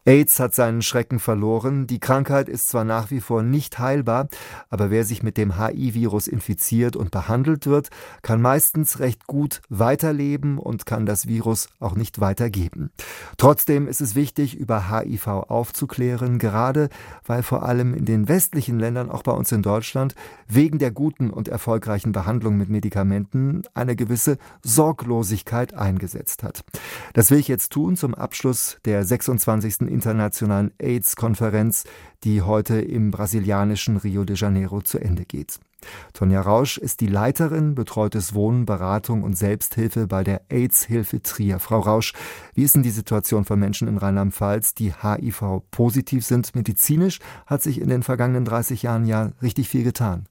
AIDS hat seinen Schrecken verloren. Die Krankheit ist zwar nach wie vor nicht heilbar, aber wer sich mit dem HIV-Virus infiziert und behandelt wird, kann meistens recht gut weiterleben und kann das Virus auch nicht weitergeben. Trotzdem ist es wichtig, über HIV aufzuklären, gerade weil vor allem in den westlichen Ländern, auch bei uns in Deutschland, wegen der guten und erfolgreichen Behandlung mit Medikamenten eine gewisse Sorglosigkeit eingesetzt hat. Das will ich jetzt tun zum Abschluss der 26. Internationalen AIDS-Konferenz, die heute im brasilianischen Rio de Janeiro zu Ende geht. Tonja Rausch ist die Leiterin Betreutes Wohnen, Beratung und Selbsthilfe bei der AIDS-Hilfe Trier. Frau Rausch, wie ist denn die Situation von Menschen in Rheinland-Pfalz, die HIV-positiv sind? Medizinisch hat sich in den vergangenen 30 Jahren ja richtig viel getan.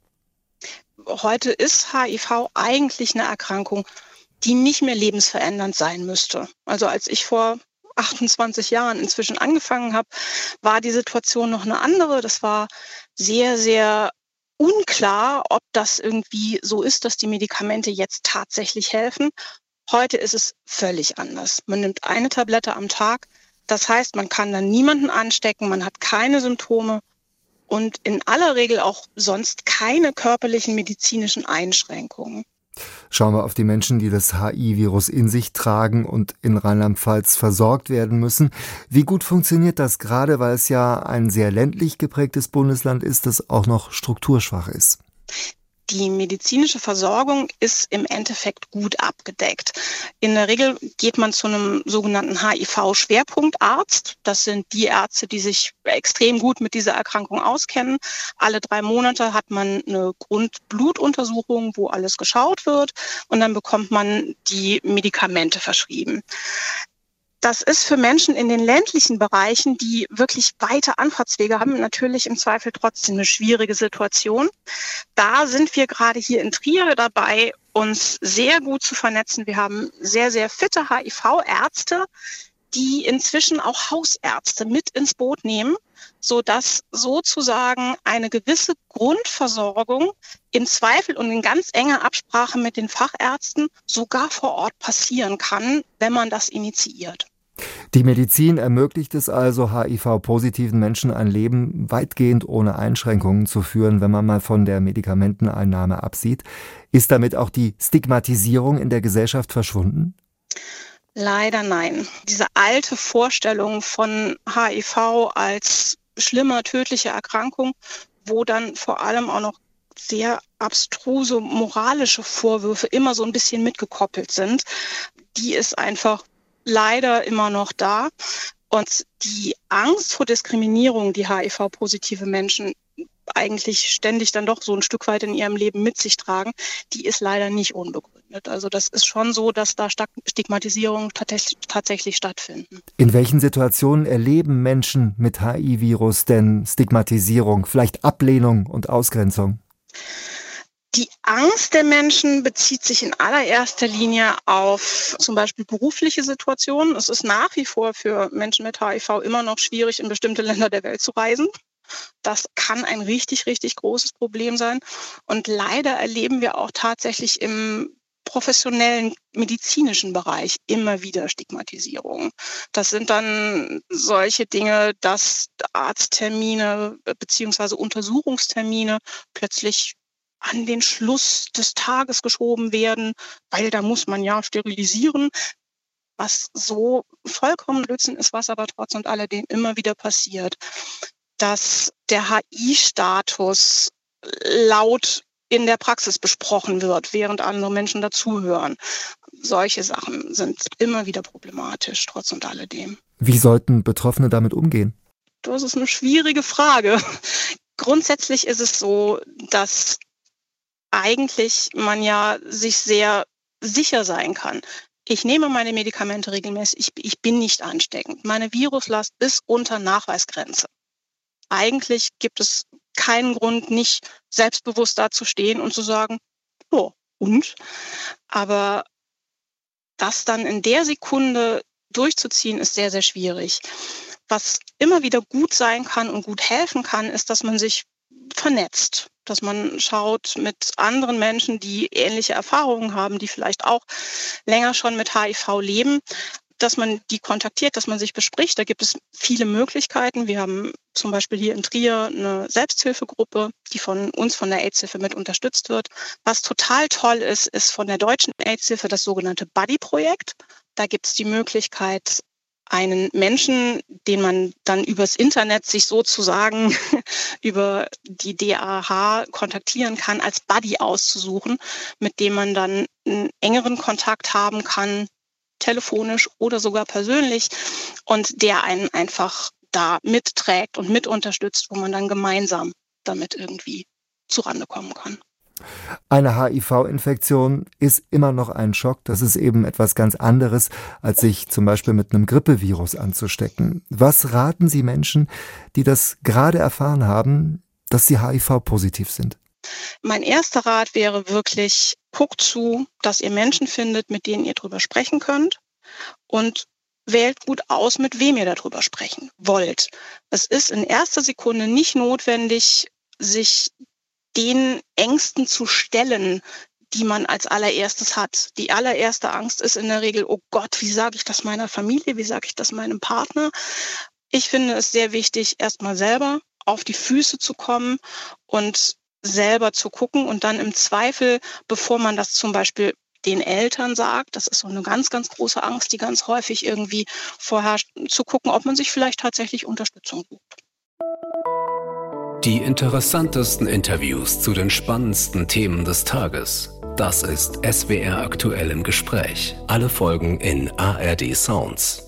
Heute ist HIV eigentlich eine Erkrankung, die nicht mehr lebensverändernd sein müsste. Also als ich vor 28 Jahren inzwischen angefangen habe, war die Situation noch eine andere. Das war sehr, sehr unklar, ob das irgendwie so ist, dass die Medikamente jetzt tatsächlich helfen. Heute ist es völlig anders. Man nimmt eine Tablette am Tag. Das heißt, man kann dann niemanden anstecken, man hat keine Symptome und in aller Regel auch sonst keine körperlichen medizinischen Einschränkungen. Schauen wir auf die Menschen, die das HIV-Virus in sich tragen und in Rheinland-Pfalz versorgt werden müssen. Wie gut funktioniert das, gerade weil es ja ein sehr ländlich geprägtes Bundesland ist, das auch noch strukturschwach ist? Die medizinische Versorgung ist im Endeffekt gut abgedeckt. In der Regel geht man zu einem sogenannten HIV-Schwerpunktarzt. Das sind die Ärzte, die sich extrem gut mit dieser Erkrankung auskennen. Alle 3 Monate hat man eine Grundblutuntersuchung, wo alles geschaut wird und dann bekommt man die Medikamente verschrieben. Das ist für Menschen in den ländlichen Bereichen, die wirklich weite Anfahrtswege haben, natürlich im Zweifel trotzdem eine schwierige Situation. Da sind wir gerade hier in Trier dabei, uns sehr gut zu vernetzen. Wir haben sehr, sehr fitte HIV-Ärzte, die inzwischen auch Hausärzte mit ins Boot nehmen, sodass sozusagen eine gewisse Grundversorgung im Zweifel und in ganz enger Absprache mit den Fachärzten sogar vor Ort passieren kann, wenn man das initiiert. Die Medizin ermöglicht es also, HIV-positiven Menschen ein Leben weitgehend ohne Einschränkungen zu führen, wenn man mal von der Medikamenteneinnahme absieht. Ist damit auch die Stigmatisierung in der Gesellschaft verschwunden? Leider nein. Diese alte Vorstellung von HIV als schlimmer, tödlicher Erkrankung, wo dann vor allem auch noch sehr abstruse moralische Vorwürfe immer so ein bisschen mitgekoppelt sind, die ist einfach leider immer noch da. Und die Angst vor Diskriminierung, die HIV-positive Menschen eigentlich ständig dann doch so ein Stück weit in ihrem Leben mit sich tragen, die ist leider nicht unbegründet. Also das ist schon so, dass da Stigmatisierungen tatsächlich stattfinden. In welchen Situationen erleben Menschen mit HIV-Virus denn Stigmatisierung, vielleicht Ablehnung und Ausgrenzung? Die Angst der Menschen bezieht sich in allererster Linie auf zum Beispiel berufliche Situationen. Es ist nach wie vor für Menschen mit HIV immer noch schwierig, in bestimmte Länder der Welt zu reisen. Das kann ein richtig, richtig großes Problem sein. Und leider erleben wir auch tatsächlich im professionellen medizinischen Bereich immer wieder Stigmatisierung. Das sind dann solche Dinge, dass Arzttermine bzw. Untersuchungstermine plötzlich an den Schluss des Tages geschoben werden, weil da muss man ja sterilisieren, was so vollkommen Blödsinn ist, was aber trotz und alledem immer wieder passiert, dass der HI-Status laut in der Praxis besprochen wird, während andere Menschen dazuhören. Solche Sachen sind immer wieder problematisch, trotz und alledem. Wie sollten Betroffene damit umgehen? Das ist eine schwierige Frage. Grundsätzlich ist es so, dass eigentlich man ja sich sehr sicher sein kann. Ich nehme meine Medikamente regelmäßig, ich bin nicht ansteckend. Meine Viruslast ist unter Nachweisgrenze. Eigentlich gibt es keinen Grund, nicht selbstbewusst dazustehen und zu sagen, oh, und? Aber das dann in der Sekunde durchzuziehen, ist sehr, sehr schwierig. Was immer wieder gut sein kann und gut helfen kann, ist, dass man sich vernetzt, dass man schaut mit anderen Menschen, die ähnliche Erfahrungen haben, die vielleicht auch länger schon mit HIV leben, dass man die kontaktiert, dass man sich bespricht. Da gibt es viele Möglichkeiten. Wir haben zum Beispiel hier in Trier eine Selbsthilfegruppe, die von uns, von der AIDS-Hilfe mit unterstützt wird. Was total toll ist, ist von der Deutschen AIDS-Hilfe das sogenannte Buddy-Projekt. Da gibt es die Möglichkeit, einen Menschen, den man dann übers Internet sich sozusagen über die DAH kontaktieren kann, als Buddy auszusuchen, mit dem man dann einen engeren Kontakt haben kann, telefonisch oder sogar persönlich, und der einen einfach da mitträgt und mit unterstützt, wo man dann gemeinsam damit irgendwie zurande kommen kann. Eine HIV-Infektion ist immer noch ein Schock. Das ist eben etwas ganz anderes, als sich zum Beispiel mit einem Grippevirus anzustecken. Was raten Sie Menschen, die das gerade erfahren haben, dass sie HIV-positiv sind? Mein erster Rat wäre wirklich, guckt zu, dass ihr Menschen findet, mit denen ihr drüber sprechen könnt, und wählt gut aus, mit wem ihr darüber sprechen wollt. Es ist in erster Sekunde nicht notwendig, sich den Ängsten zu stellen, die man als allererstes hat. Die allererste Angst ist in der Regel, oh Gott, wie sage ich das meiner Familie, wie sage ich das meinem Partner? Ich finde es sehr wichtig, erstmal selber auf die Füße zu kommen und selber zu gucken und dann im Zweifel, bevor man das zum Beispiel den Eltern sagt, das ist so eine ganz, ganz große Angst, die ganz häufig irgendwie vorherrscht, zu gucken, ob man sich vielleicht tatsächlich Unterstützung sucht. Die interessantesten Interviews zu den spannendsten Themen des Tages. Das ist SWR aktuell im Gespräch. Alle Folgen in ARD Sounds.